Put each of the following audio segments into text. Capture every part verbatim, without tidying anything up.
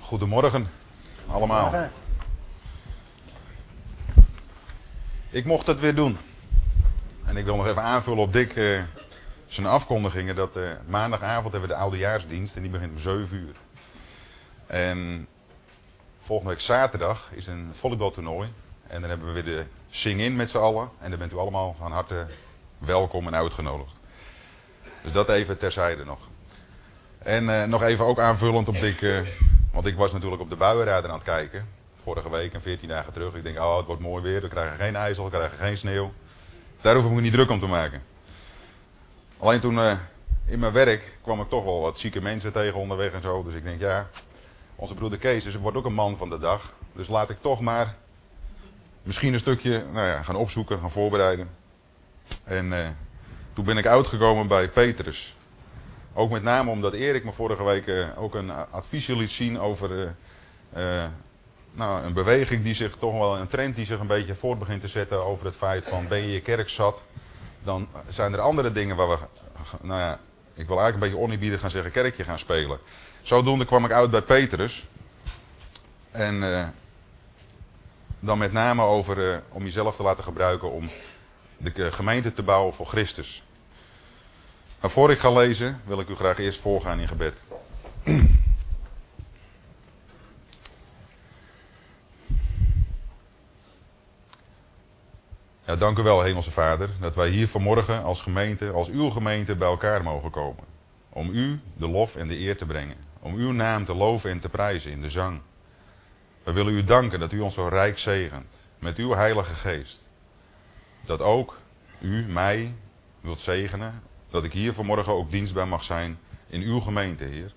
Goedemorgen allemaal. Morgen. Ik mocht het weer doen. En ik wil nog even aanvullen op Dick uh, zijn afkondigingen. Dat uh, maandagavond hebben we de oudejaarsdienst en die begint om zeven uur. En volgende week zaterdag is een volleybaltoernooi. En dan hebben we weer de sing-in met z'n allen. En dan bent u allemaal van harte welkom en uitgenodigd. Dus dat even terzijde nog. En uh, nog even ook aanvullend op Dick. Uh, want ik was natuurlijk op de buienradar aan het kijken. Vorige week en veertien dagen terug. Ik denk, oh het wordt mooi weer. We krijgen geen ijzel, we krijgen geen sneeuw. Daar hoef ik me niet druk om te maken. Alleen toen uh, in mijn werk kwam ik toch wel wat zieke mensen tegen onderweg en zo. Dus ik denk, ja, onze broeder Kees dus wordt ook een man van de dag. Dus laat ik toch maar misschien een stukje nou ja, gaan opzoeken, gaan voorbereiden. En uh, toen ben ik uitgekomen bij Petrus. Ook met name omdat Erik me vorige week uh, ook een adviesje liet zien over uh, uh, nou, een beweging die zich toch wel, een trend die zich een beetje voort begint te zetten over het feit van ben je je kerk zat, dan zijn er andere dingen waar we, nou ja, ik wil eigenlijk een beetje oneerbiedig gaan zeggen, kerkje gaan spelen. Zodoende kwam ik uit bij Petrus. En uh, dan met name over uh, om jezelf te laten gebruiken om de gemeente te bouwen voor Christus. Maar voor ik ga lezen, wil ik u graag eerst voorgaan in gebed. Ja, dank u wel, Hemelse Vader, dat wij hier vanmorgen als gemeente, als uw gemeente, bij elkaar mogen komen. Om u de lof en de eer te brengen. Om uw naam te loven en te prijzen in de zang. We willen u danken dat u ons zo rijk zegent met uw Heilige Geest. Dat ook u mij wilt zegenen, dat ik hier vanmorgen ook dienstbaar mag zijn in uw gemeente, Heer.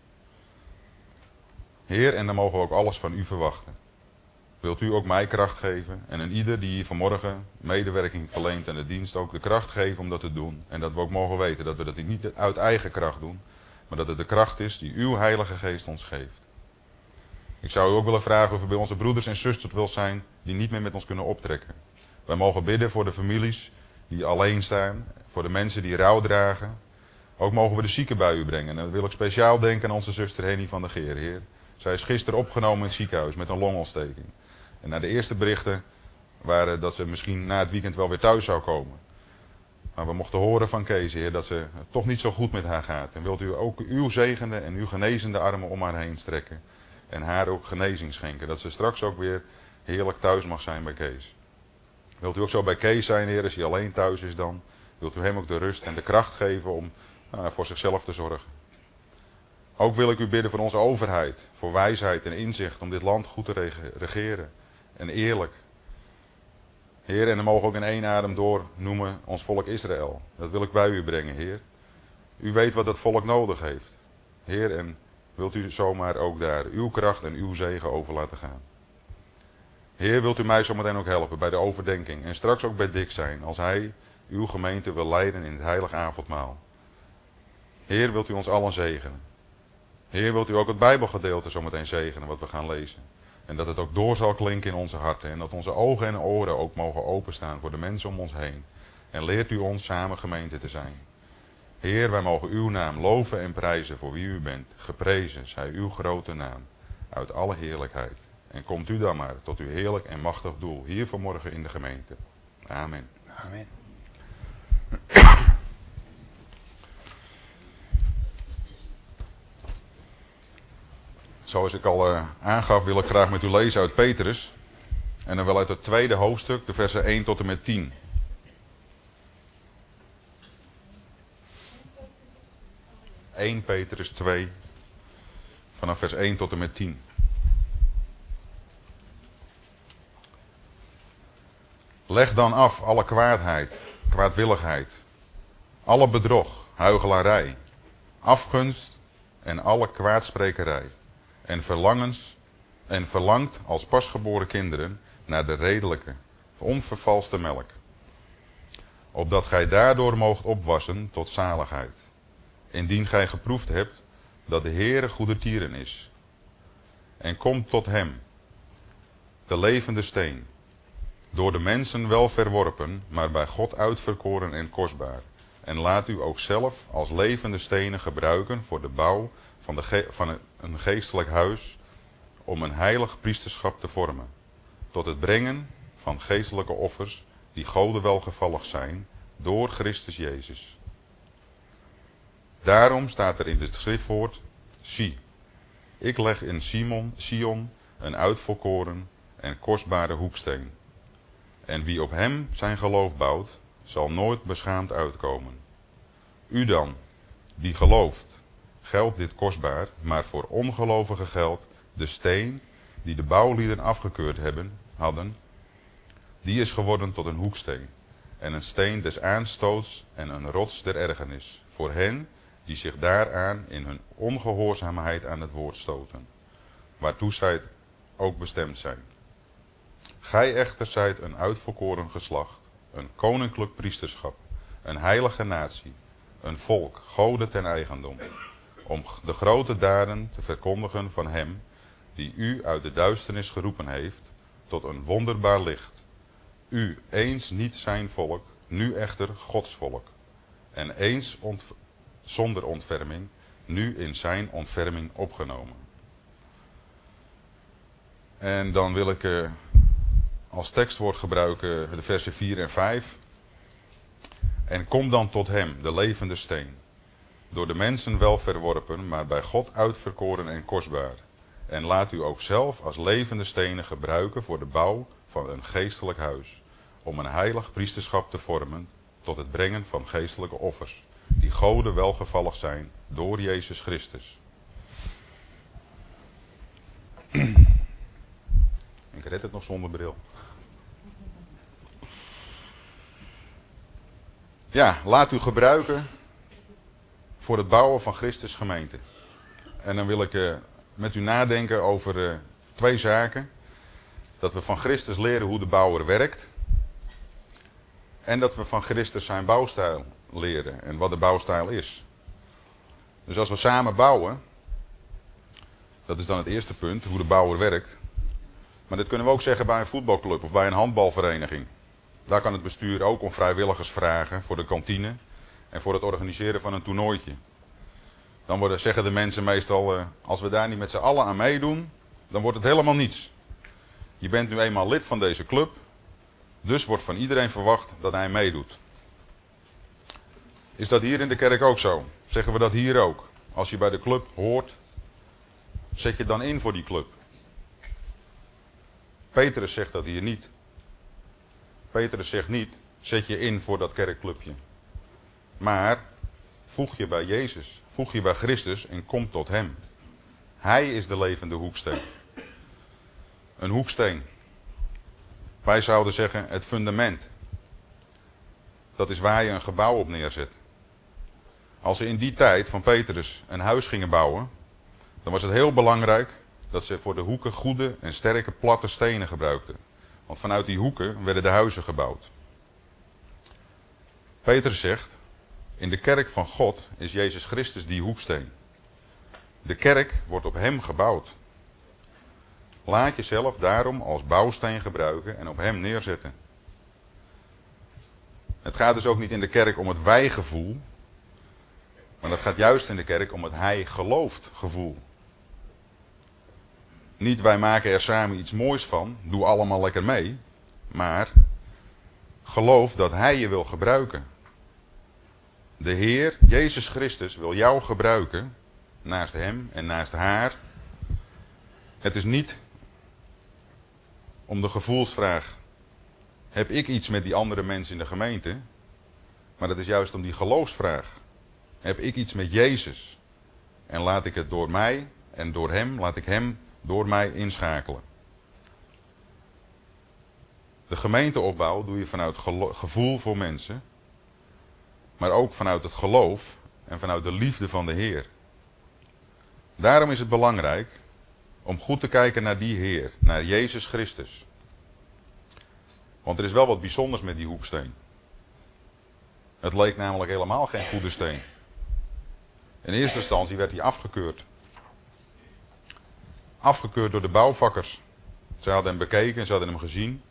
Heer, en dan mogen we ook alles van u verwachten. Wilt u ook mij kracht geven en aan ieder die hier vanmorgen medewerking verleent aan de dienst ook de kracht geven om dat te doen. En dat we ook mogen weten dat we dat niet uit eigen kracht doen, maar dat het de kracht is die uw Heilige Geest ons geeft. Ik zou u ook willen vragen of u bij onze broeders en zusters wilt zijn die niet meer met ons kunnen optrekken. Wij mogen bidden voor de families die alleen staan, voor de mensen die rouw dragen. Ook mogen we de zieken bij u brengen. En dan wil ik speciaal denken aan onze zuster Henny van der Geer, Heer. Zij is gisteren opgenomen in het ziekenhuis met een longontsteking. En na de eerste berichten waren dat ze misschien na het weekend wel weer thuis zou komen. Maar we mochten horen van Kees, Heer, dat ze toch niet zo goed met haar gaat. En wilt u ook uw zegende en uw genezende armen om haar heen strekken. En haar ook genezing schenken. Dat ze straks ook weer heerlijk thuis mag zijn bij Kees. Wilt u ook zo bij Kees zijn, Heer, als hij alleen thuis is dan. Wilt u hem ook de rust en de kracht geven om nou, voor zichzelf te zorgen. Ook wil ik u bidden voor onze overheid. Voor wijsheid en inzicht om dit land goed te regeren. En eerlijk. Heer, en dan mogen we ook in één adem door noemen ons volk Israël. Dat wil ik bij u brengen, Heer. U weet wat dat volk nodig heeft. Heer, en wilt u zomaar ook daar uw kracht en uw zegen over laten gaan. Heer, wilt u mij zometeen ook helpen bij de overdenking. En straks ook bij Dick zijn, als hij uw gemeente wil leiden in het heilige avondmaal. Heer, wilt u ons allen zegenen. Heer, wilt u ook het Bijbelgedeelte zometeen zegenen wat we gaan lezen. En dat het ook door zal klinken in onze harten. En dat onze ogen en oren ook mogen openstaan voor de mensen om ons heen. En leert u ons samen gemeente te zijn. Heer, wij mogen uw naam loven en prijzen voor wie u bent. Geprezen zij uw grote naam uit alle heerlijkheid. En komt u dan maar tot uw heerlijk en machtig doel hier vanmorgen in de gemeente. Amen. Amen. Zoals ik al uh, aangaf wil ik graag met u lezen uit Petrus. En dan wel uit het tweede hoofdstuk, de versen één tot en met tien. eerste Petrus twee, vanaf vers één tot en met tien. Leg dan af alle kwaadheid, kwaadwilligheid, alle bedrog, huichelarij, afgunst en alle kwaadsprekerij. En verlangens en verlangt als pasgeboren kinderen naar de redelijke, onvervalste melk. Opdat gij daardoor moogt opwassen tot zaligheid. Indien gij geproefd hebt dat de Heere goedertieren is. En komt tot hem, de levende steen, door de mensen wel verworpen, maar bij God uitverkoren en kostbaar. En laat u ook zelf als levende stenen gebruiken voor de bouw van, de ge- van een geestelijk huis, om een heilig priesterschap te vormen, tot het brengen van geestelijke offers die Gode welgevallig zijn door Christus Jezus. Daarom staat er in het schriftwoord: zie, ik leg in Simon, Sion een uitverkoren en kostbare hoeksteen. En wie op hem zijn geloof bouwt, zal nooit beschaamd uitkomen. U dan, die gelooft, geldt dit kostbaar, maar voor ongelovigen geldt de steen die de bouwlieden afgekeurd hebben, hadden, die is geworden tot een hoeksteen en een steen des aanstoots en een rots der ergernis voor hen die zich daaraan in hun ongehoorzaamheid aan het woord stoten, waartoe zij ook bestemd zijn. Gij echter zijt een uitverkoren geslacht, een koninklijk priesterschap, een heilige natie, een volk, Gode ten eigendom, om de grote daden te verkondigen van hem die u uit de duisternis geroepen heeft tot een wonderbaar licht. U eens niet zijn volk, nu echter Gods volk. En eens ont- zonder ontferming, nu in zijn ontferming opgenomen. En dan wil ik uh, als tekstwoord gebruiken de versen vier en vijf. En kom dan tot hem, de levende steen, door de mensen wel verworpen, maar bij God uitverkoren en kostbaar. En laat u ook zelf als levende stenen gebruiken voor de bouw van een geestelijk huis, om een heilig priesterschap te vormen tot het brengen van geestelijke offers, die Gode welgevallig zijn door Jezus Christus. Ik red het nog zonder bril. Ja, laat u gebruiken voor het bouwen van Christus gemeente. En dan wil ik uh, met u nadenken over uh, twee zaken. Dat we van Christus leren hoe de bouwer werkt. En dat we van Christus zijn bouwstijl leren en wat de bouwstijl is. Dus als we samen bouwen, dat is dan het eerste punt, hoe de bouwer werkt. Maar dat kunnen we ook zeggen bij een voetbalclub of bij een handbalvereniging. Daar kan het bestuur ook om vrijwilligers vragen voor de kantine en voor het organiseren van een toernooitje. Dan worden, zeggen de mensen meestal, uh, als we daar niet met z'n allen aan meedoen, dan wordt het helemaal niets. Je bent nu eenmaal lid van deze club, dus wordt van iedereen verwacht dat hij meedoet. Is dat hier in de kerk ook zo? Zeggen we dat hier ook? Als je bij de club hoort, zet je dan in voor die club. Petrus zegt dat hier niet. Petrus zegt niet, zet je in voor dat kerkclubje. Maar voeg je bij Jezus, voeg je bij Christus en kom tot hem. Hij is de levende hoeksteen. Een hoeksteen. Wij zouden zeggen het fundament. Dat is waar je een gebouw op neerzet. Als ze in die tijd van Petrus een huis gingen bouwen, dan was het heel belangrijk dat ze voor de hoeken goede en sterke platte stenen gebruikten. Want vanuit die hoeken werden de huizen gebouwd. Petrus zegt, in de kerk van God is Jezus Christus die hoeksteen. De kerk wordt op hem gebouwd. Laat jezelf daarom als bouwsteen gebruiken en op hem neerzetten. Het gaat dus ook niet in de kerk om het wij-gevoel, maar het gaat juist in de kerk om het hij-gelooft gevoel. Niet wij maken er samen iets moois van, doe allemaal lekker mee, maar geloof dat hij je wil gebruiken. De Heer, Jezus Christus, wil jou gebruiken, naast hem en naast haar. Het is niet om de gevoelsvraag, heb ik iets met die andere mensen in de gemeente? Maar het is juist om die geloofsvraag. Heb ik iets met Jezus? En laat ik het door mij en door hem, laat ik hem door mij inschakelen. De gemeenteopbouw doe je vanuit gelo- gevoel voor mensen, maar ook vanuit het geloof en vanuit de liefde van de Heer. Daarom is het belangrijk om goed te kijken naar die Heer, naar Jezus Christus. Want er is wel wat bijzonders met die hoeksteen. Het leek namelijk helemaal geen goede steen. In eerste instantie werd hij afgekeurd. Afgekeurd door de bouwvakkers. Ze hadden hem bekeken, ze hadden hem gezien.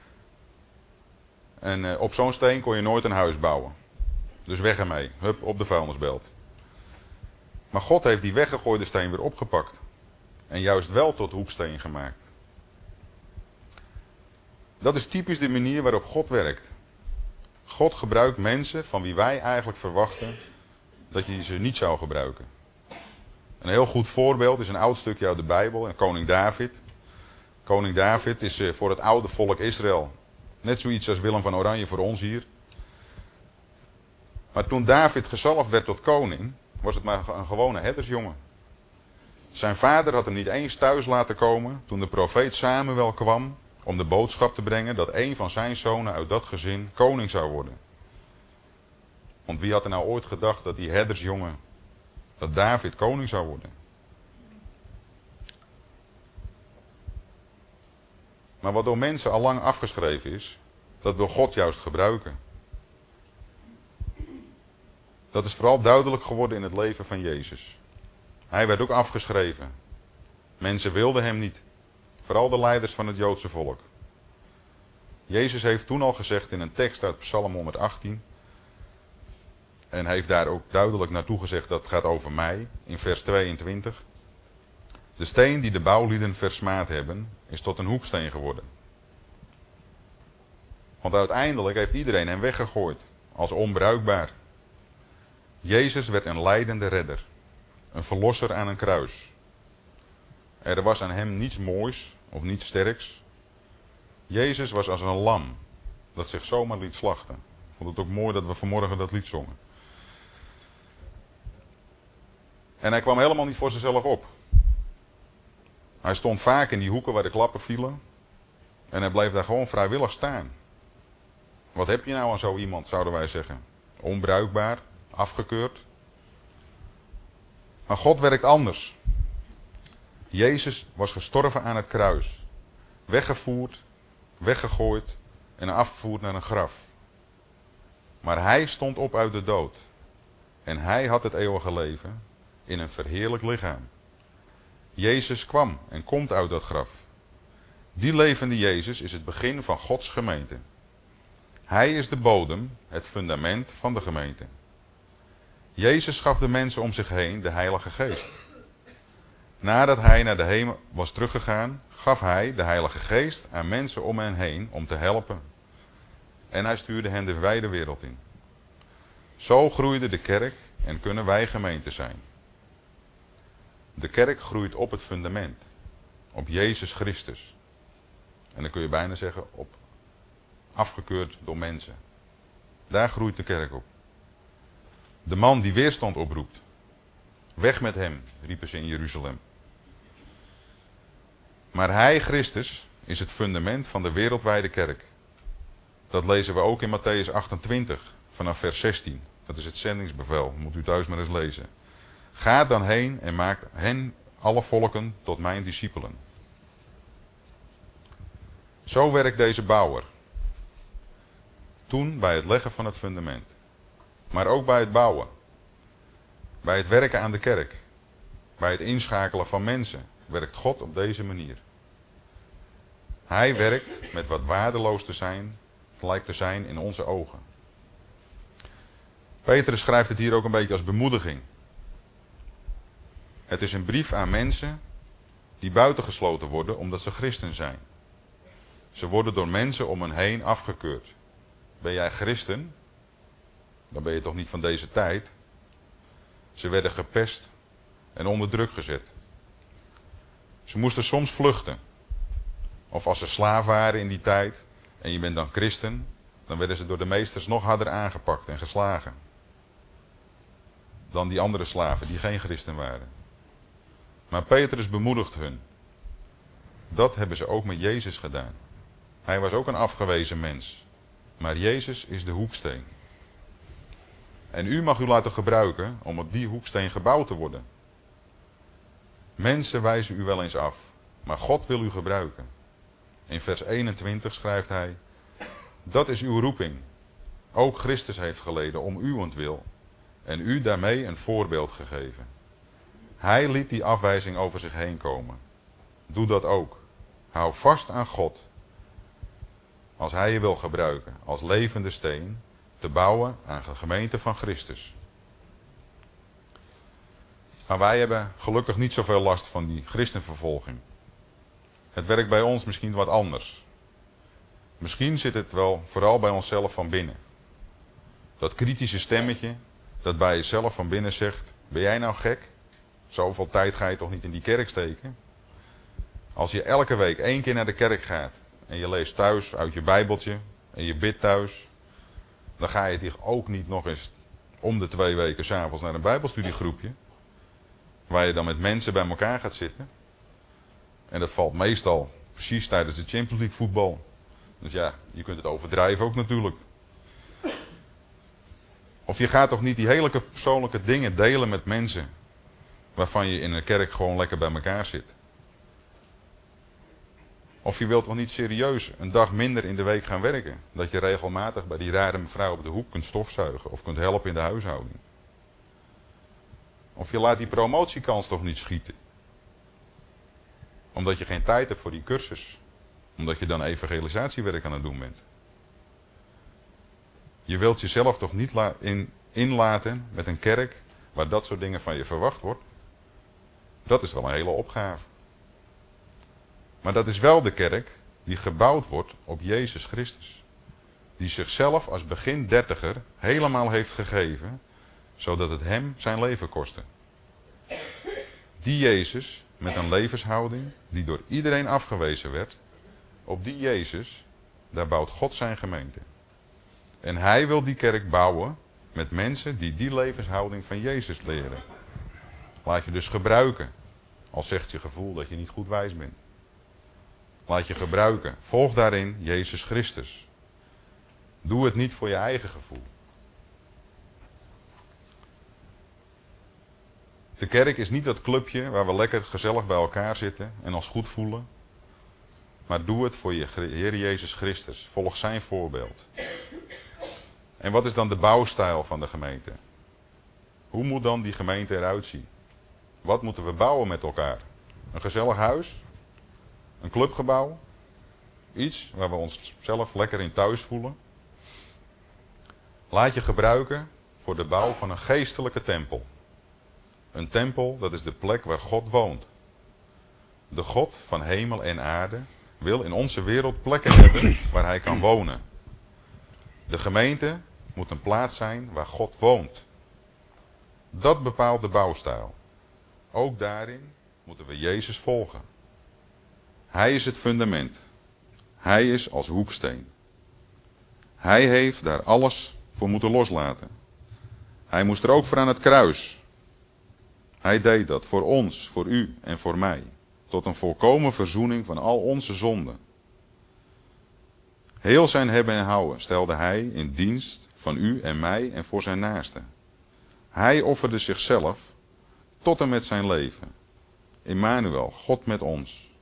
En uh, op zo'n steen kon je nooit een huis bouwen. Dus weg ermee. Hup, op de vuilnisbelt. Maar God heeft die weggegooide steen weer opgepakt. en juist wel tot hoeksteen gemaakt. Dat is typisch de manier waarop God werkt. God gebruikt mensen van wie wij eigenlijk verwachten dat je ze niet zou gebruiken. Een heel goed voorbeeld is een oud stukje uit de Bijbel, en koning David. Koning David is voor het oude volk Israël net zoiets als Willem van Oranje voor ons hier. Maar toen David gezalfd werd tot koning, was het maar een gewone herdersjongen. Zijn vader had hem niet eens thuis laten komen toen de profeet Samuel kwam om de boodschap te brengen dat een van zijn zonen uit dat gezin koning zou worden. Want wie had er nou ooit gedacht dat die herdersjongen, dat David koning zou worden? Maar wat door mensen al lang afgeschreven is, dat wil God juist gebruiken. Dat is vooral duidelijk geworden in het leven van Jezus. Hij werd ook afgeschreven. Mensen wilden hem niet. Vooral de leiders van het Joodse volk. Jezus heeft toen al gezegd in een tekst uit Psalm honderdachttien. En heeft daar ook duidelijk naartoe gezegd dat het gaat over mij. In vers tweeëntwintig. De steen die de bouwlieden versmaad hebben, is tot een hoeksteen geworden. Want uiteindelijk heeft iedereen hem weggegooid. Als onbruikbaar. Jezus werd een lijdende redder. Een verlosser aan een kruis. Er was aan hem niets moois of niets sterks. Jezus was als een lam dat zich zomaar liet slachten. Ik vond het ook mooi dat we vanmorgen dat lied zongen. En hij kwam helemaal niet voor zichzelf op. Hij stond vaak in die hoeken waar de klappen vielen. En hij bleef daar gewoon vrijwillig staan. Wat heb je nou aan zo iemand, zouden wij zeggen? Onbruikbaar, afgekeurd. Maar God werkt anders. Jezus was gestorven aan het kruis. Weggevoerd, weggegooid en afgevoerd naar een graf. Maar hij stond op uit de dood. En hij had het eeuwige leven in een verheerlijk lichaam. Jezus kwam en komt uit dat graf. Die levende Jezus is het begin van Gods gemeente. Hij is de bodem, het fundament van de gemeente. Jezus gaf de mensen om zich heen de Heilige Geest. Nadat hij naar de hemel was teruggegaan, gaf hij de Heilige Geest aan mensen om hen heen om te helpen. En hij stuurde hen de wijde wereld in. Zo groeide de kerk en kunnen wij gemeente zijn. De kerk groeit op het fundament, op Jezus Christus. En dan kun je bijna zeggen, op afgekeurd door mensen. Daar groeit de kerk op. De man die weerstand oproept. Weg met hem, riepen ze in Jeruzalem. Maar hij, Christus, is het fundament van de wereldwijde kerk. Dat lezen we ook in Mattheüs achtentwintig, vanaf vers zestien. Dat is het zendingsbevel, moet u thuis maar eens lezen. Ga dan heen en maak hen, alle volken, tot mijn discipelen. Zo werkt deze bouwer. Toen bij het leggen van het fundament. Maar ook bij het bouwen. Bij het werken aan de kerk. Bij het inschakelen van mensen werkt God op deze manier. Hij werkt met wat waardeloos te zijn, lijkt te zijn in onze ogen. Petrus schrijft het hier ook een beetje als bemoediging. Het is een brief aan mensen die buitengesloten worden omdat ze christen zijn. Ze worden door mensen om hen heen afgekeurd. Ben jij christen? Dan ben je toch niet van deze tijd? Ze werden gepest en onder druk gezet. Ze moesten soms vluchten. Of als ze slaaf waren in die tijd en je bent dan christen, dan werden ze door de meesters nog harder aangepakt en geslagen. Dan die andere slaven die geen christen waren. Maar Petrus bemoedigt hun. Dat hebben ze ook met Jezus gedaan. Hij was ook een afgewezen mens. Maar Jezus is de hoeksteen. En u mag u laten gebruiken om op die hoeksteen gebouwd te worden. Mensen wijzen u wel eens af, maar God wil u gebruiken. In vers eenentwintig schrijft hij: dat is uw roeping. Ook Christus heeft geleden om uwentwil en u daarmee een voorbeeld gegeven. Hij liet die afwijzing over zich heen komen. Doe dat ook. Hou vast aan God. Als hij je wil gebruiken als levende steen te bouwen aan de gemeente van Christus. Maar wij hebben gelukkig niet zoveel last van die christenvervolging. Het werkt bij ons misschien wat anders. Misschien zit het wel vooral bij onszelf van binnen. Dat kritische stemmetje dat bij jezelf van binnen zegt: ben jij nou gek? Zoveel tijd ga je toch niet in die kerk steken? Als je elke week één keer naar de kerk gaat en je leest thuis uit je bijbeltje en je bidt thuis, dan ga je toch ook niet nog eens om de twee weken 's avonds naar een bijbelstudiegroepje, waar je dan met mensen bij elkaar gaat zitten. En dat valt meestal precies tijdens de Champions League voetbal. Dus ja, je kunt het overdrijven ook natuurlijk. Of je gaat toch niet die hele persoonlijke dingen delen met mensen waarvan je in een kerk gewoon lekker bij elkaar zit. Of je wilt toch niet serieus een dag minder in de week gaan werken. Dat je regelmatig bij die rare mevrouw op de hoek kunt stofzuigen of kunt helpen in de huishouding. Of je laat die promotiekans toch niet schieten. Omdat je geen tijd hebt voor die cursus. Omdat je dan evangelisatiewerk aan het doen bent. Je wilt jezelf toch niet in, inlaten met een kerk waar dat soort dingen van je verwacht wordt. Dat is wel een hele opgave. Maar dat is wel de kerk die gebouwd wordt op Jezus Christus. Die zichzelf als begin dertiger helemaal heeft gegeven, zodat het hem zijn leven kostte. Die Jezus met een levenshouding die door iedereen afgewezen werd, op die Jezus, daar bouwt God zijn gemeente. En hij wil die kerk bouwen met mensen die die levenshouding van Jezus leren. Laat je dus gebruiken, al zegt je gevoel dat je niet goed wijs bent. Laat je gebruiken. Volg daarin Jezus Christus. Doe het niet voor je eigen gevoel. De kerk is niet dat clubje waar we lekker gezellig bij elkaar zitten en ons goed voelen. Maar doe het voor je Heer Jezus Christus. Volg zijn voorbeeld. En wat is dan de bouwstijl van de gemeente? Hoe moet dan die gemeente eruit zien? Wat moeten we bouwen met elkaar? Een gezellig huis? Een clubgebouw? Iets waar we onszelf lekker in thuis voelen? Laat je gebruiken voor de bouw van een geestelijke tempel. Een tempel, dat is de plek waar God woont. De God van hemel en aarde wil in onze wereld plekken hebben waar hij kan wonen. De gemeente moet een plaats zijn waar God woont. Dat bepaalt de bouwstijl. Ook daarin moeten we Jezus volgen. Hij is het fundament. Hij is als hoeksteen. Hij heeft daar alles voor moeten loslaten. Hij moest er ook voor aan het kruis. Hij deed dat voor ons, voor u en voor mij. Tot een volkomen verzoening van al onze zonden. Heel zijn hebben en houden stelde hij in dienst van u en mij en voor zijn naasten. Hij offerde zichzelf tot en met zijn leven. Immanuel, God met ons.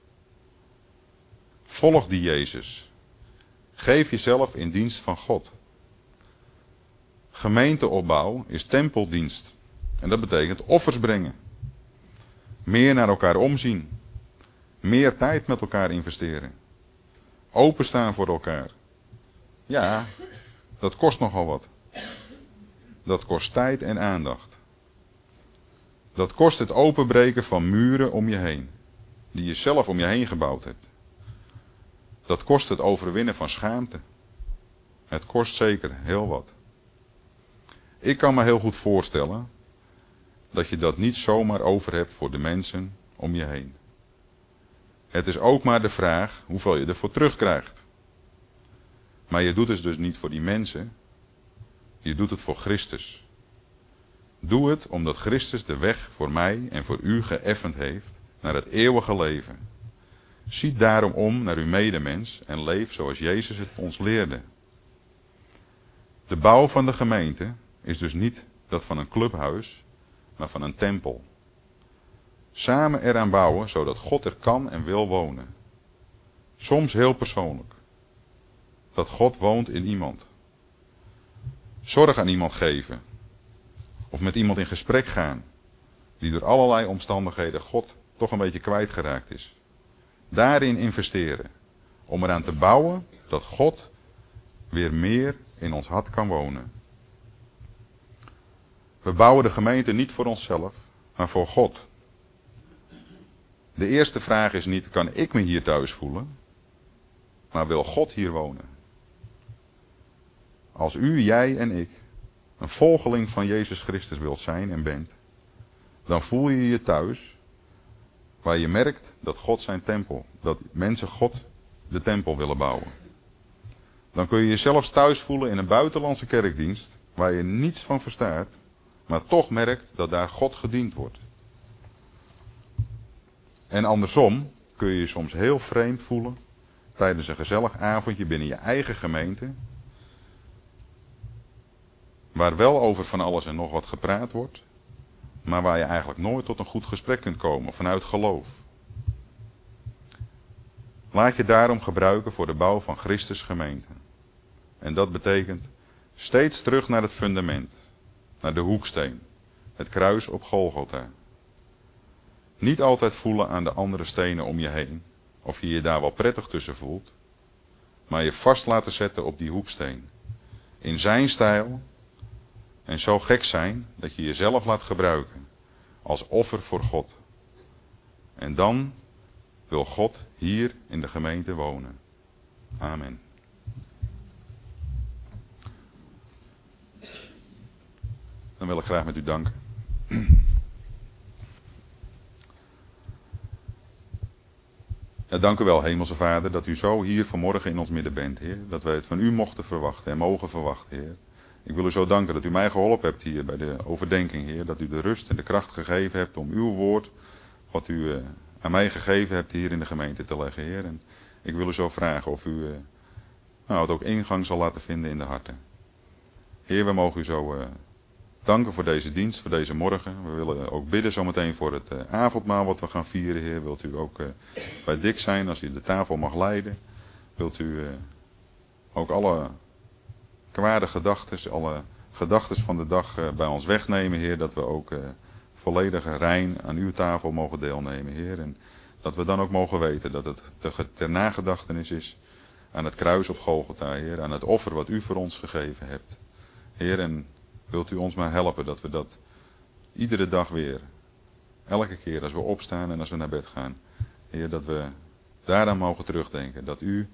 Volg die Jezus. Geef jezelf in dienst van God. Gemeenteopbouw is tempeldienst. En dat betekent offers brengen. Meer naar elkaar omzien. Meer tijd met elkaar investeren. Openstaan voor elkaar. Ja, dat kost nogal wat. Dat kost tijd en aandacht. Dat kost het openbreken van muren om je heen. Die je zelf om je heen gebouwd hebt. Dat kost het overwinnen van schaamte. Het kost zeker heel wat. Ik kan me heel goed voorstellen dat je dat niet zomaar over hebt voor de mensen om je heen. Het is ook maar de vraag hoeveel je ervoor terugkrijgt. Maar je doet het dus niet voor die mensen. Je doet het voor Christus. Doe het omdat Christus de weg voor mij en voor u geëffend heeft naar het eeuwige leven. Zie daarom om naar uw medemens en leef zoals Jezus het ons leerde. De bouw van de gemeente is dus niet dat van een clubhuis, maar van een tempel. Samen eraan bouwen zodat God er kan en wil wonen. Soms heel persoonlijk. Dat God woont in iemand. Zorg aan iemand geven. Of met iemand in gesprek gaan. Die door allerlei omstandigheden God toch een beetje kwijtgeraakt is. Daarin investeren. Om eraan te bouwen dat God weer meer in ons hart kan wonen. We bouwen de gemeente niet voor onszelf, maar voor God. De eerste vraag is niet, kan ik me hier thuis voelen? Maar wil God hier wonen? Als u, jij en ik een volgeling van Jezus Christus wilt zijn en bent, dan voel je je thuis waar je merkt dat God zijn tempel, dat mensen God de tempel willen bouwen. Dan kun je jezelf thuis voelen in een buitenlandse kerkdienst waar je niets van verstaat, maar toch merkt dat daar God gediend wordt. En andersom kun je je soms heel vreemd voelen tijdens een gezellig avondje binnen je eigen gemeente, waar wel over van alles en nog wat gepraat wordt, maar waar je eigenlijk nooit tot een goed gesprek kunt komen vanuit geloof. Laat je daarom gebruiken voor de bouw van Christus gemeente. En dat betekent steeds terug naar het fundament, naar de hoeksteen, het kruis op Golgotha. Niet altijd voelen aan de andere stenen om je heen, of je je daar wel prettig tussen voelt, maar je vast laten zetten op die hoeksteen. In zijn stijl en zo gek zijn dat je jezelf laat gebruiken als offer voor God. En dan wil God hier in de gemeente wonen. Amen. Dan wil ik graag met u danken. Ja, dank u wel, Hemelse Vader, dat u zo hier vanmorgen in ons midden bent, Heer. Dat wij het van u mochten verwachten en mogen verwachten, Heer. Ik wil u zo danken dat u mij geholpen hebt hier bij de overdenking, Heer. Dat u de rust en de kracht gegeven hebt om uw woord, wat u uh, aan mij gegeven hebt, hier in de gemeente te leggen, Heer. En ik wil u zo vragen of u uh, nou, het ook ingang zal laten vinden in de harten. Heer, we mogen u zo uh, danken voor deze dienst, voor deze morgen. We willen ook bidden zometeen voor het uh, avondmaal wat we gaan vieren, Heer. Wilt u ook uh, bij Dick zijn als u de tafel mag leiden? Wilt u uh, ook alle kwade gedachten, alle gedachten van de dag uh, bij ons wegnemen, Heer. Dat we ook uh, volledig rein aan uw tafel mogen deelnemen, Heer. En dat we dan ook mogen weten dat het ter nagedachtenis is aan het kruis op Golgotha, Heer. Aan het offer wat u voor ons gegeven hebt. Heer, en wilt u ons maar helpen dat we dat iedere dag weer, elke keer als we opstaan en als we naar bed gaan, Heer, dat we daaraan mogen terugdenken. Dat u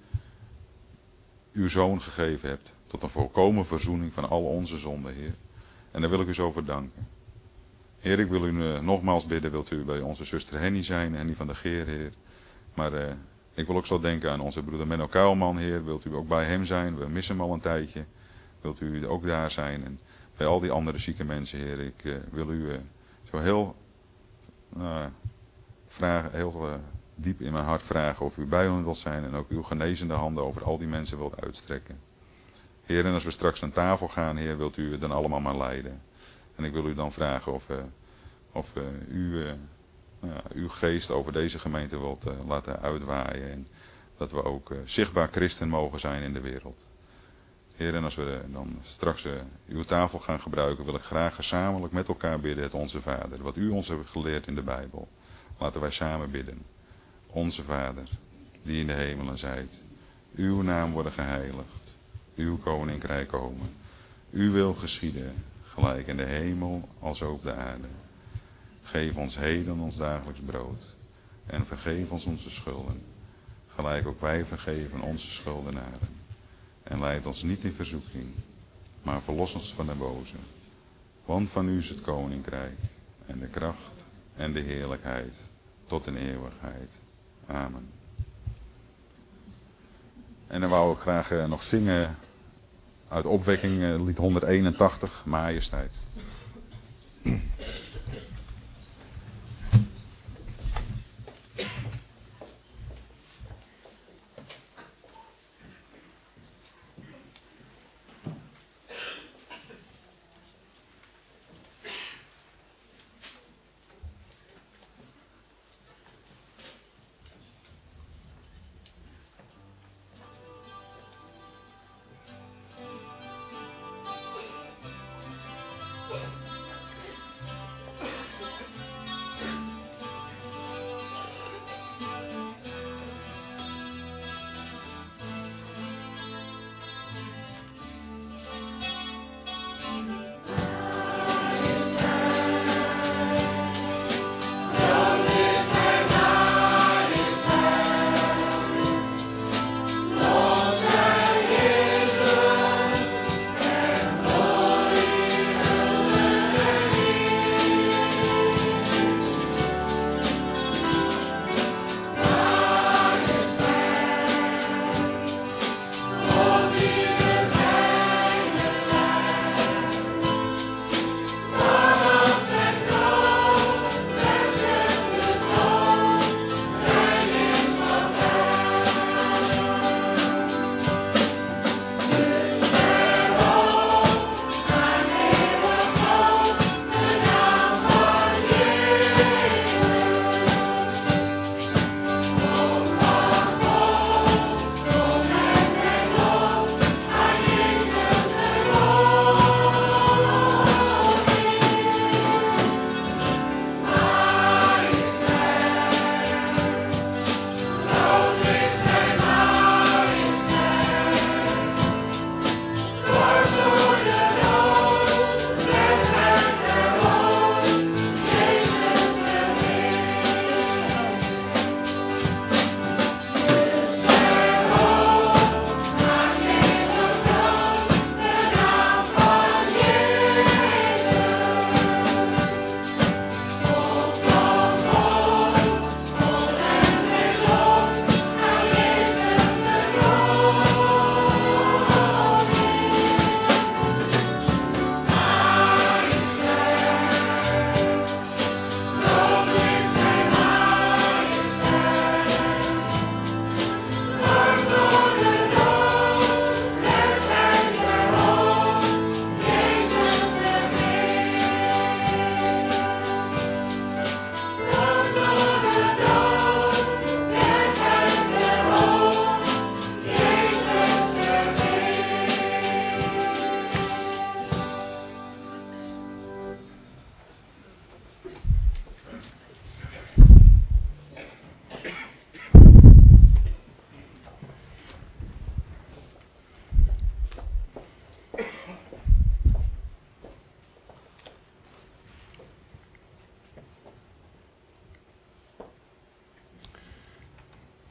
uw zoon gegeven hebt tot een volkomen verzoening van al onze zonden, Heer. En daar wil ik u zo voor danken. Heer, ik wil u uh, nogmaals bidden, wilt u bij onze zuster Henny zijn, Henny van der Geer, Heer. Maar uh, ik wil ook zo denken aan onze broeder Menno Kuilman, Heer. Wilt u ook bij hem zijn? We missen hem al een tijdje. Wilt u ook daar zijn? En bij al die andere zieke mensen, Heer. Ik uh, wil u uh, zo heel, uh, vragen, heel uh, diep in mijn hart vragen of u bij hen wilt zijn. En ook uw genezende handen over al die mensen wilt uitstrekken. Heer, en als we straks aan tafel gaan, Heer, wilt u dan allemaal maar leiden. En ik wil u dan vragen of, uh, of uh, u uh, nou ja, uw geest over deze gemeente wilt uh, laten uitwaaien. En dat we ook uh, zichtbaar christen mogen zijn in de wereld. Heer, en als we dan straks uh, uw tafel gaan gebruiken, wil ik graag gezamenlijk met elkaar bidden, het Onze Vader. Wat u ons hebt geleerd in de Bijbel. Laten wij samen bidden. Onze Vader, die in de hemelen zijt. Uw naam worden geheiligd. Uw koninkrijk komen. Uw wil geschieden, gelijk in de hemel als ook op de aarde. Geef ons heden ons dagelijks brood. En vergeef ons onze schulden. Gelijk ook wij vergeven onze schuldenaren. En leid ons niet in verzoeking, maar verlos ons van de boze. Want van u is het koninkrijk en de kracht en de heerlijkheid tot in eeuwigheid. Amen. En dan wou ik graag uh, nog zingen uit opwekking, uh, lied honderdeenentachtig, Majesteit.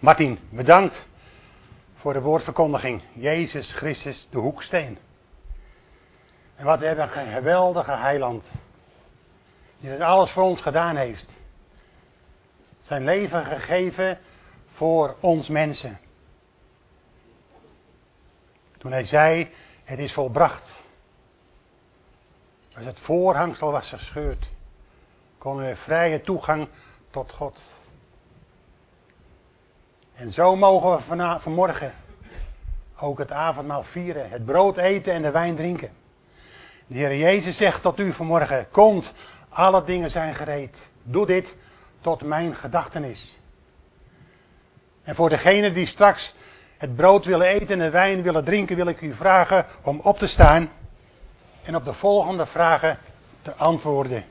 Martin, bedankt voor de woordverkondiging. Jezus Christus, de hoeksteen. En wat we hebben een geweldige heiland. Die het alles voor ons gedaan heeft. Zijn leven gegeven voor ons mensen. Toen hij zei, het is volbracht. Als het voorhangsel was gescheurd, konden we vrije toegang tot God. En zo mogen we vana- vanmorgen ook het avondmaal vieren, het brood eten en de wijn drinken. De Heer Jezus zegt tot u vanmorgen, komt, alle dingen zijn gereed. Doe dit tot mijn gedachtenis. En voor degenen die straks het brood willen eten en de wijn willen drinken, wil ik u vragen om op te staan en op de volgende vragen te antwoorden.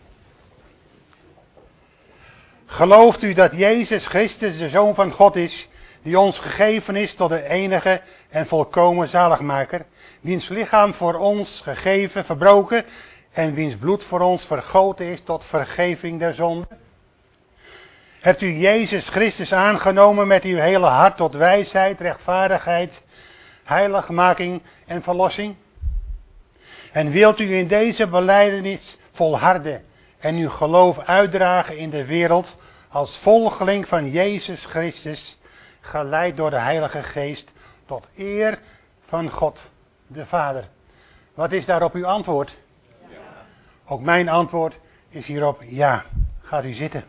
Gelooft u dat Jezus Christus de Zoon van God is, die ons gegeven is tot de enige en volkomen zaligmaker, wiens lichaam voor ons gegeven, verbroken en wiens bloed voor ons vergoten is tot vergeving der zonde? Hebt u Jezus Christus aangenomen met uw hele hart tot wijsheid, rechtvaardigheid, heiligmaking en verlossing? En wilt u in deze belijdenis volharden en uw geloof uitdragen in de wereld als volgeling van Jezus Christus, geleid door de Heilige Geest tot eer van God de Vader? Wat is daarop uw antwoord? Ja. Ook mijn antwoord is hierop ja. Gaat u zitten.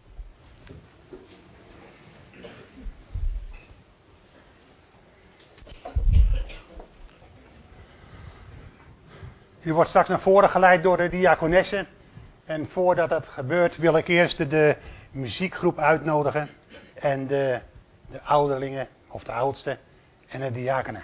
U wordt straks naar voren geleid door de diakonessen. En voordat dat gebeurt wil ik eerst de, de muziekgroep uitnodigen. En de, de ouderlingen, of de oudsten, en de diakenen.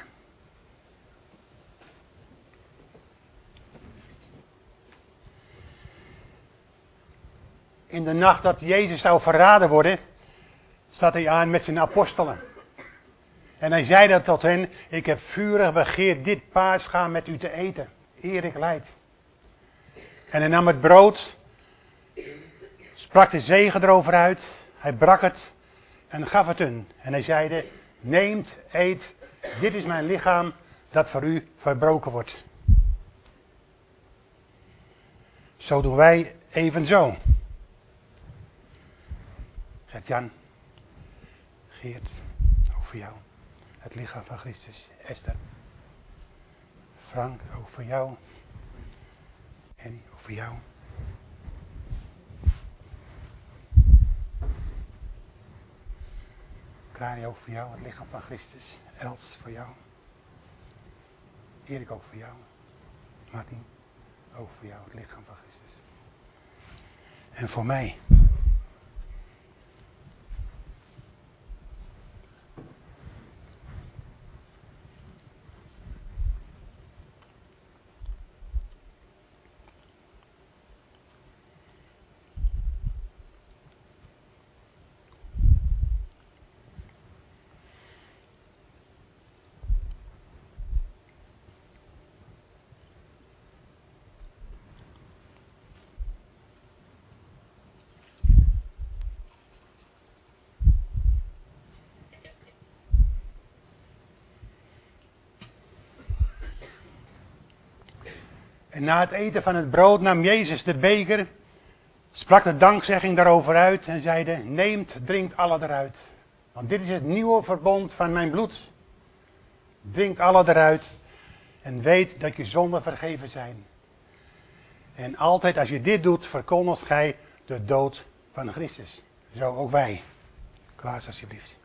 In de nacht dat Jezus zou verraden worden, staat hij aan met zijn apostelen. En hij zei dat tot hen, ik heb vurig begeerd dit paarschaam met u te eten, eer ik lijd. En hij nam het brood, sprak de zegen erover uit, hij brak het en gaf het hun. En hij zeide, neemt, eet, dit is mijn lichaam dat voor u verbroken wordt. Zo doen wij evenzo. Gert-Jan, Geert, ook voor jou. Het lichaam van Christus. Esther, Frank, ook voor jou. Henny, ook voor jou. Kari, ook voor jou. Het lichaam van Christus. Els, voor jou. Erik, ook voor jou. Martin, ook voor jou. Het lichaam van Christus. En voor mij. En na het eten van het brood nam Jezus de beker, sprak de dankzegging daarover uit en zeide, neemt, drinkt alle eruit. Want dit is het nieuwe verbond van mijn bloed. Drinkt alle eruit en weet dat je zonden vergeven zijn. En altijd als je dit doet, verkondigt gij de dood van Christus. Zo ook wij. Klaas, alsjeblieft.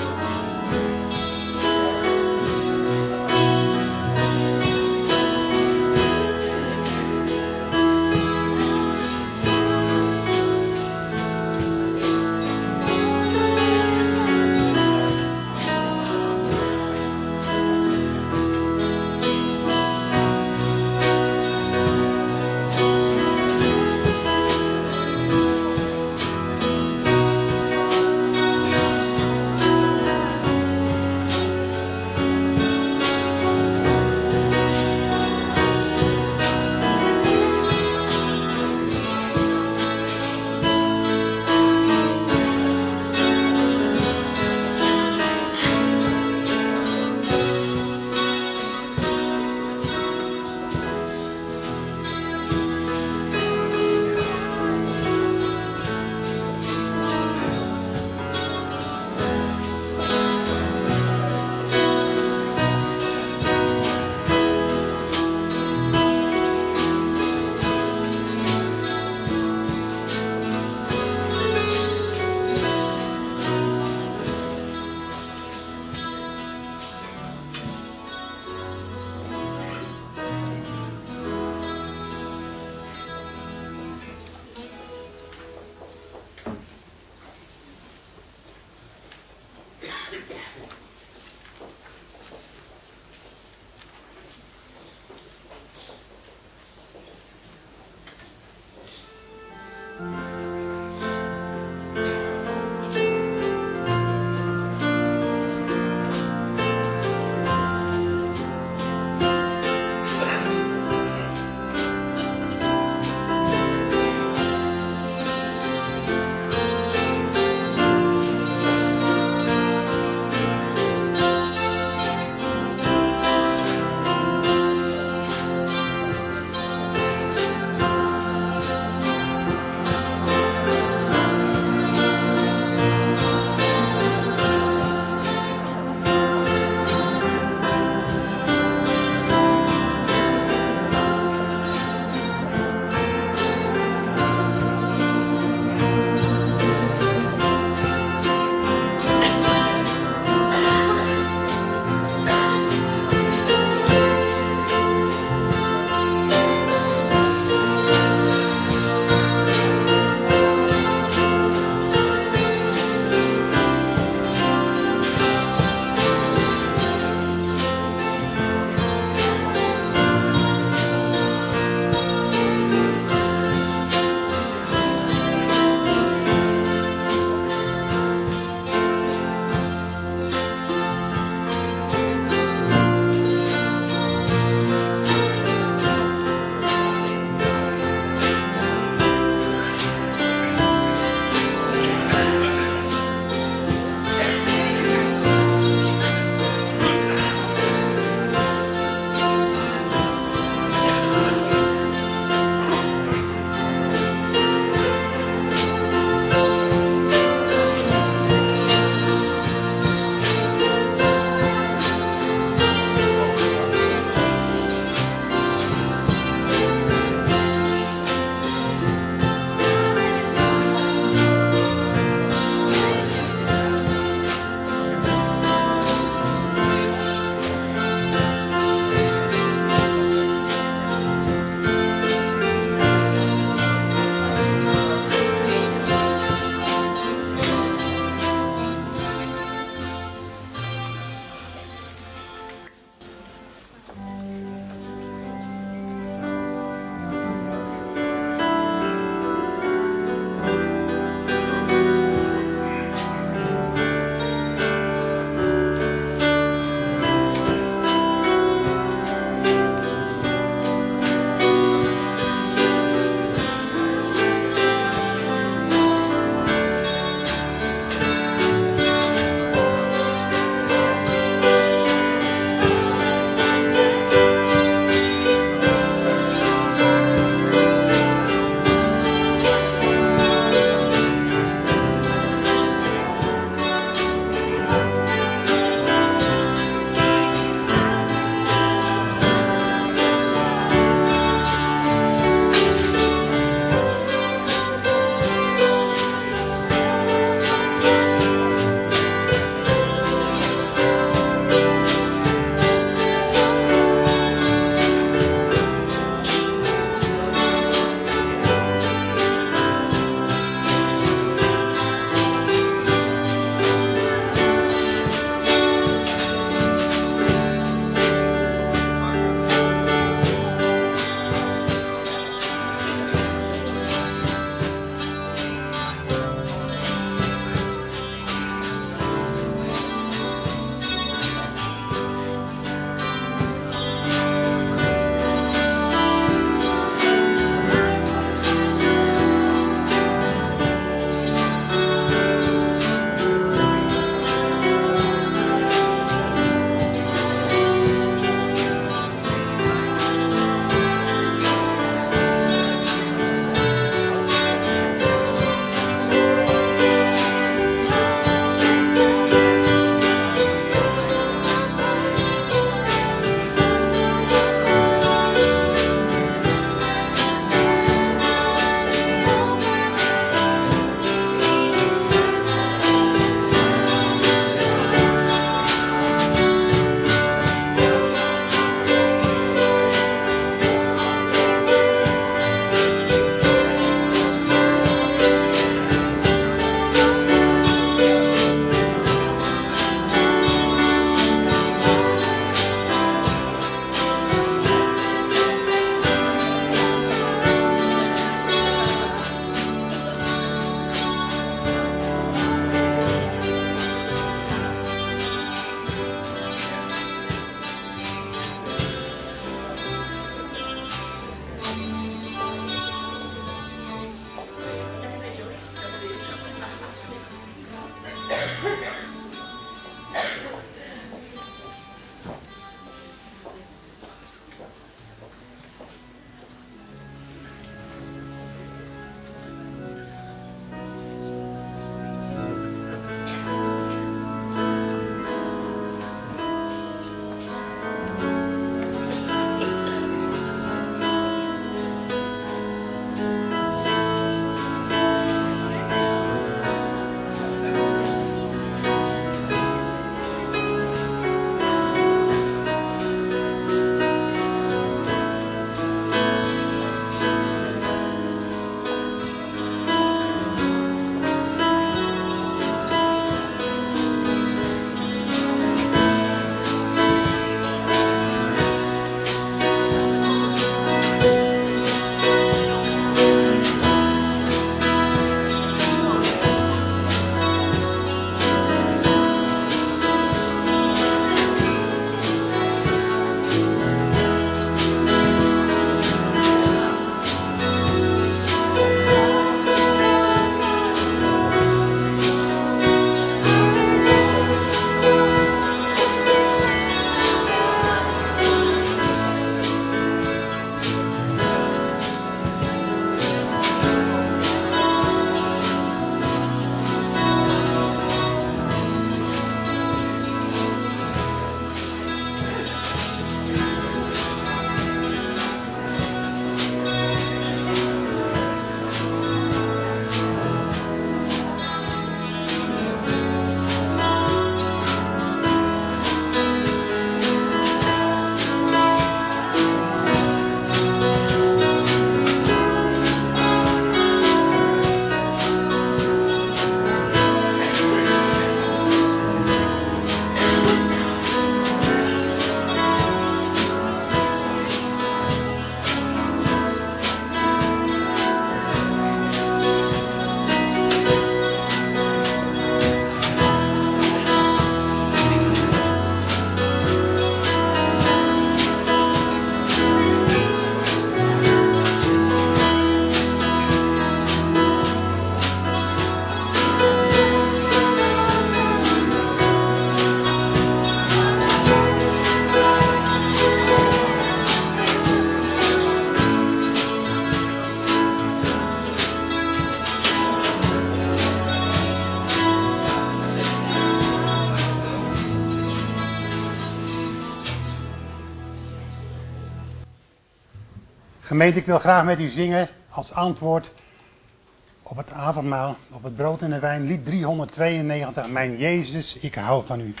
Gemeente, ik wil graag met u zingen als antwoord op het avondmaal, op het brood en de wijn, lied driehonderdtweeënnegentig. Mijn Jezus, ik hou van u.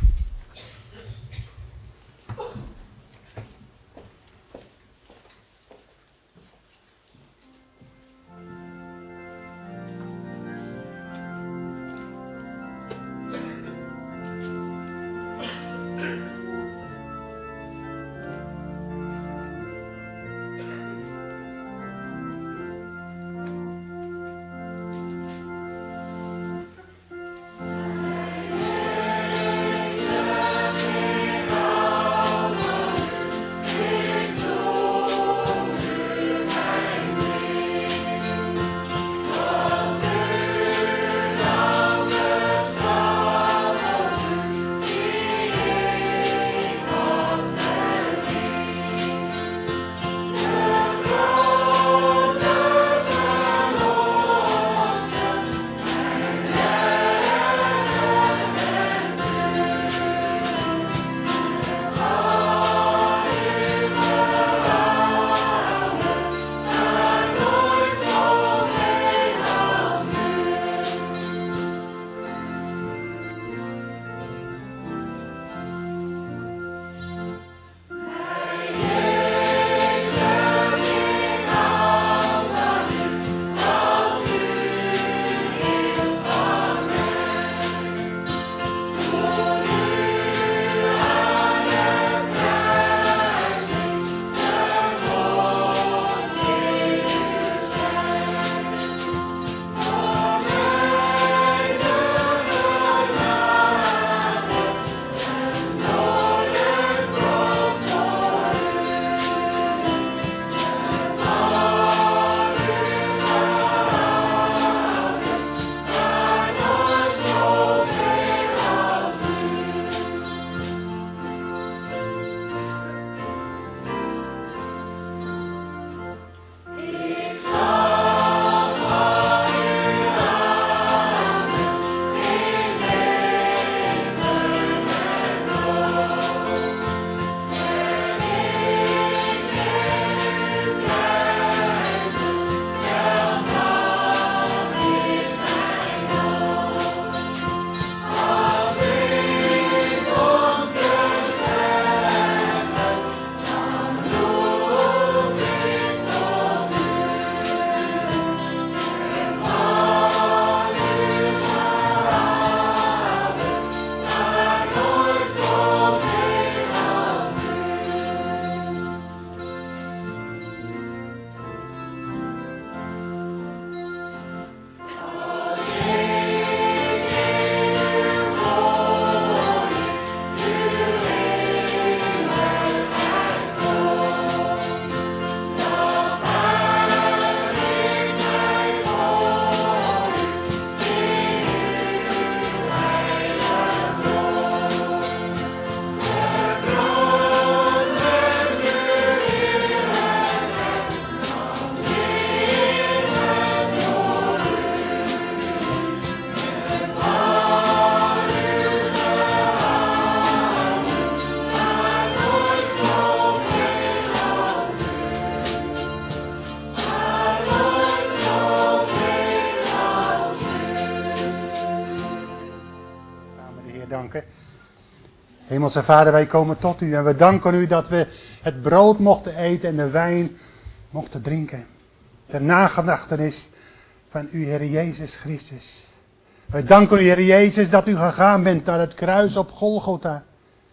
Hemelse Vader, wij komen tot u en we danken u dat we het brood mochten eten en de wijn mochten drinken. Ter nagedachtenis van u, Heer Jezus Christus. Wij danken u, Heer Jezus, dat u gegaan bent naar het kruis op Golgotha.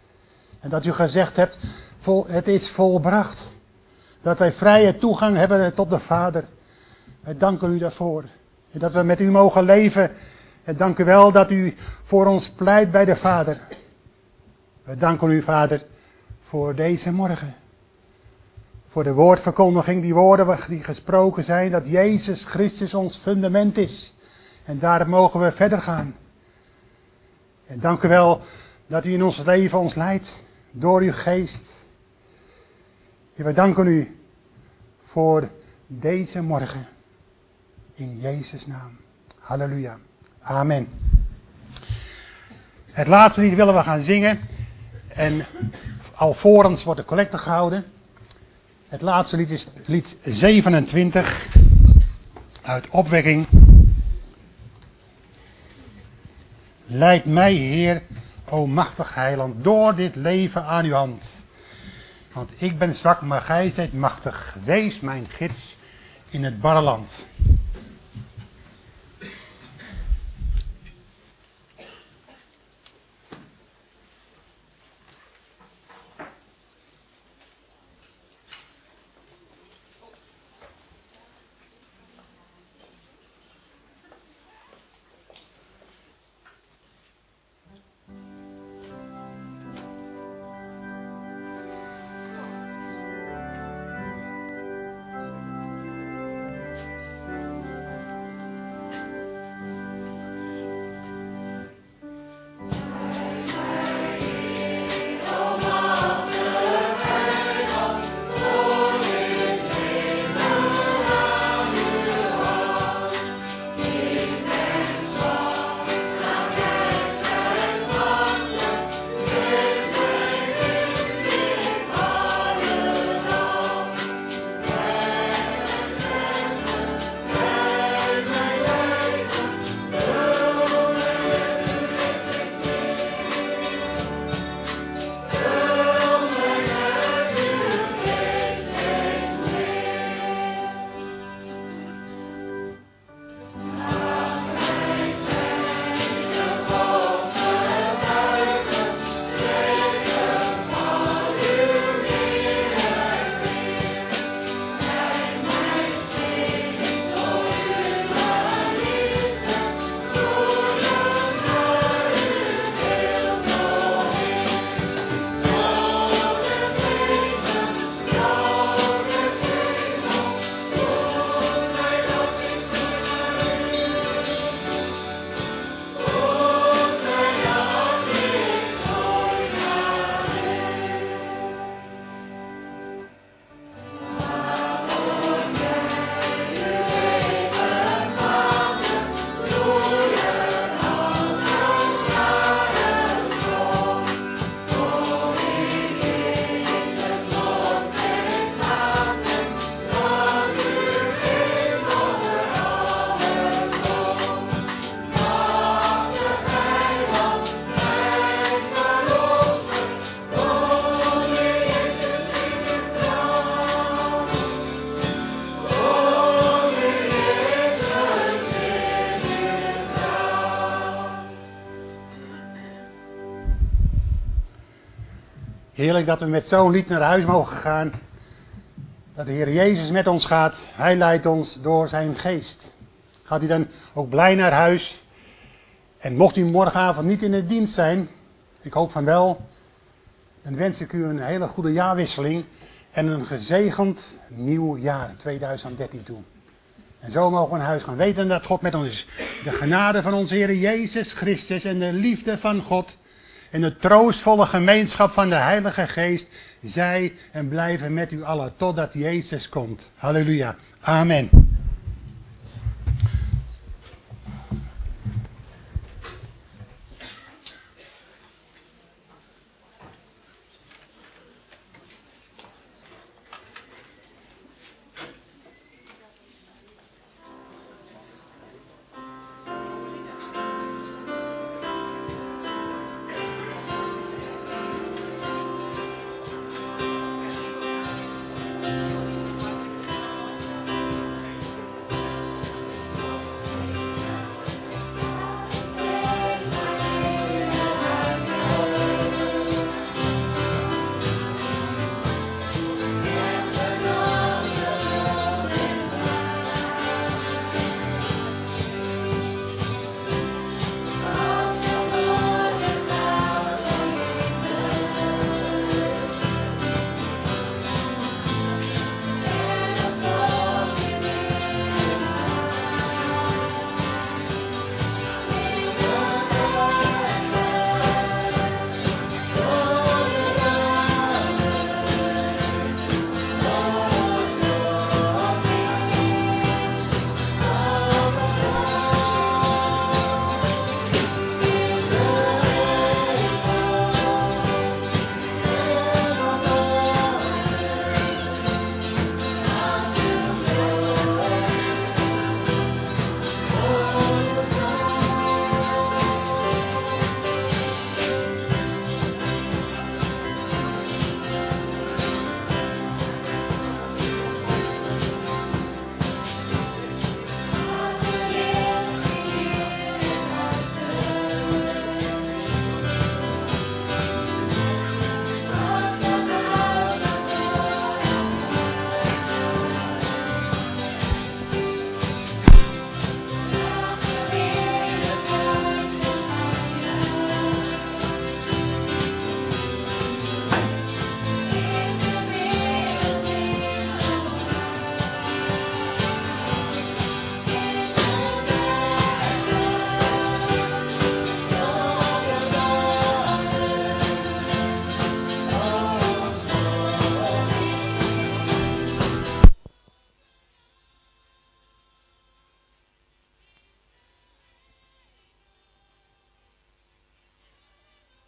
En dat u gezegd hebt, vol, het is volbracht. Dat wij vrije toegang hebben tot de Vader. Wij danken u daarvoor. En dat we met u mogen leven. En dank u wel dat u voor ons pleit bij de Vader. We danken u, Vader, voor deze morgen. Voor de woordverkondiging, die woorden die gesproken zijn, dat Jezus Christus ons fundament is. En daar mogen we verder gaan. En dank u wel dat u in ons leven ons leidt, door uw geest. En we danken u voor deze morgen. In Jezus' naam. Halleluja. Amen. Het laatste lied willen we gaan zingen. En alvorens wordt de collecte gehouden. Het laatste lied is lied zevenentwintig uit Opwekking. Leid mij, Heer, o machtig heiland, door dit leven aan uw hand. Want ik ben zwak, maar gij zijt machtig. Wees mijn gids in het barre land. Heerlijk dat we met zo'n lied naar huis mogen gaan. Dat de Heer Jezus met ons gaat. Hij leidt ons door zijn geest. Gaat u dan ook blij naar huis? En mocht u morgenavond niet in de dienst zijn, ik hoop van wel, dan wens ik u een hele goede jaarwisseling en een gezegend nieuw jaar tweeduizend dertien toe. En zo mogen we naar huis gaan, weten dat God met ons is. De genade van onze Heer Jezus Christus en de liefde van God en de troostvolle gemeenschap van de Heilige Geest zij en blijven met u allen totdat Jezus komt. Halleluja. Amen.